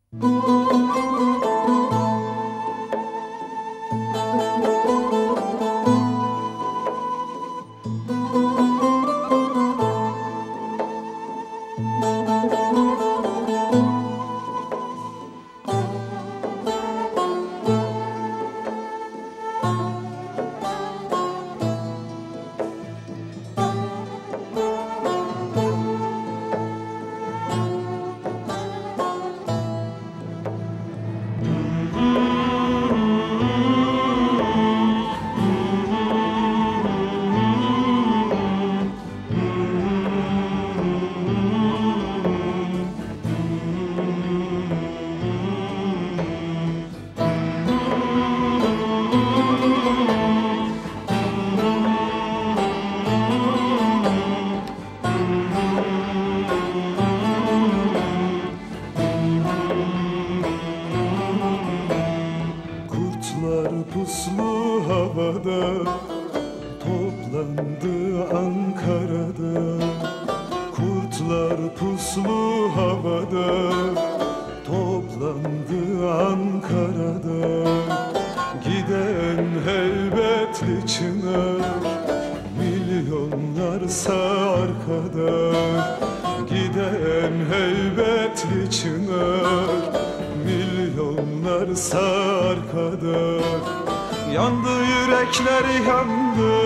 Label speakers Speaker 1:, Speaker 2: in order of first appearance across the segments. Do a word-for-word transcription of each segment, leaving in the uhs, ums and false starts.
Speaker 1: Puslu havada toplandı Ankara'da. Kurtlar puslu havada toplandı Ankara'da. Giden heybetli çınar milyonlarsa arkada. Giden heybetli çınar milyonlarsa arkada. Yandı yürekler yandı,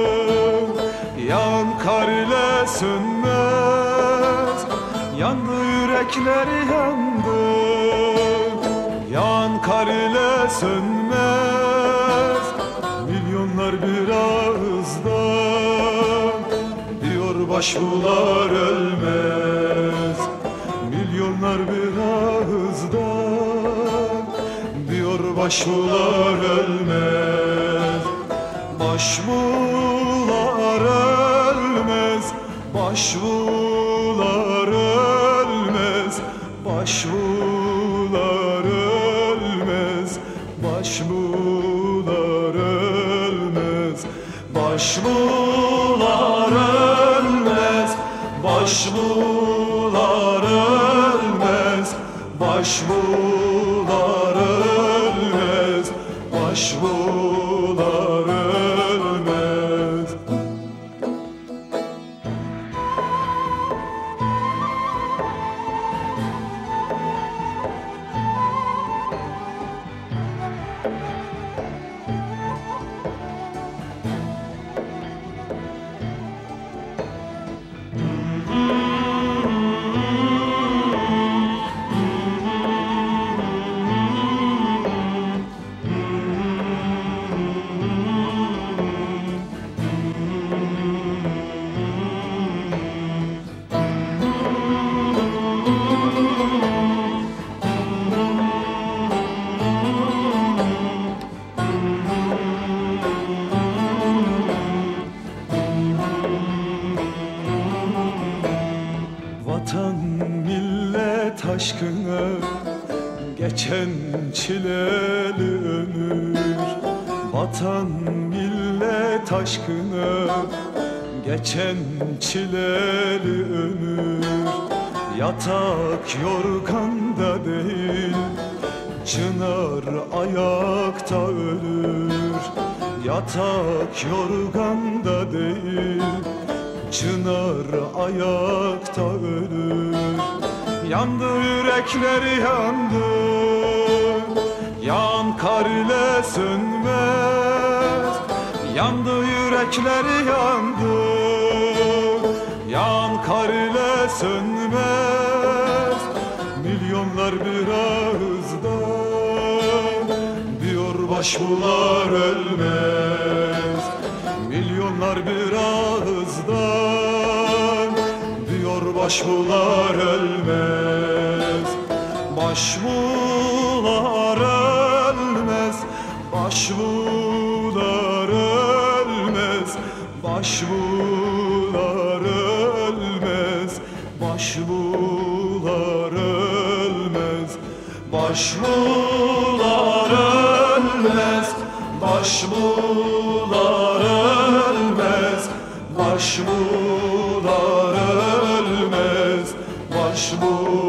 Speaker 1: yan kar ile sönmez. Yandı yürekler yandı, yan kar ile sönmez. Milyonlar bir ağızdan diyor başbuğlar ölmez. Milyonlar bir ağızdan diyor başbuğlar ölmez. Başbuğlar ölmez, başbuğlar ölmez, başbuğlar ölmez, başbuğlar ölmez, başbuğlar ölmez, başbuğlar ölmez, başbuğlar ölmez, başbuğlar ölmez. Vatan millet aşkına geçen çileli ömür. Vatan millet aşkına geçen çileli ömür. Yatak yorganda değil, çınar ayakta ölür. Yatak yorganda değil, çınar ayakta ölür. Yandı yürekler yandı, yan kar ile sönmez. Yandı yürekler yandı, yan kar ile sönmez. Milyonlar bir ağızdan diyor başbuğlar ölmez. Milyonlar bir ağızdan diyor başbuğlar ölmez. Başbuğlar ölmez, başbuğlar ölmez, başbuğlar ölmez, başbuğlar ölmez, başbuğlar ölmez, başbuğlar ölmez, başbuğlar ölmez, başbuğlar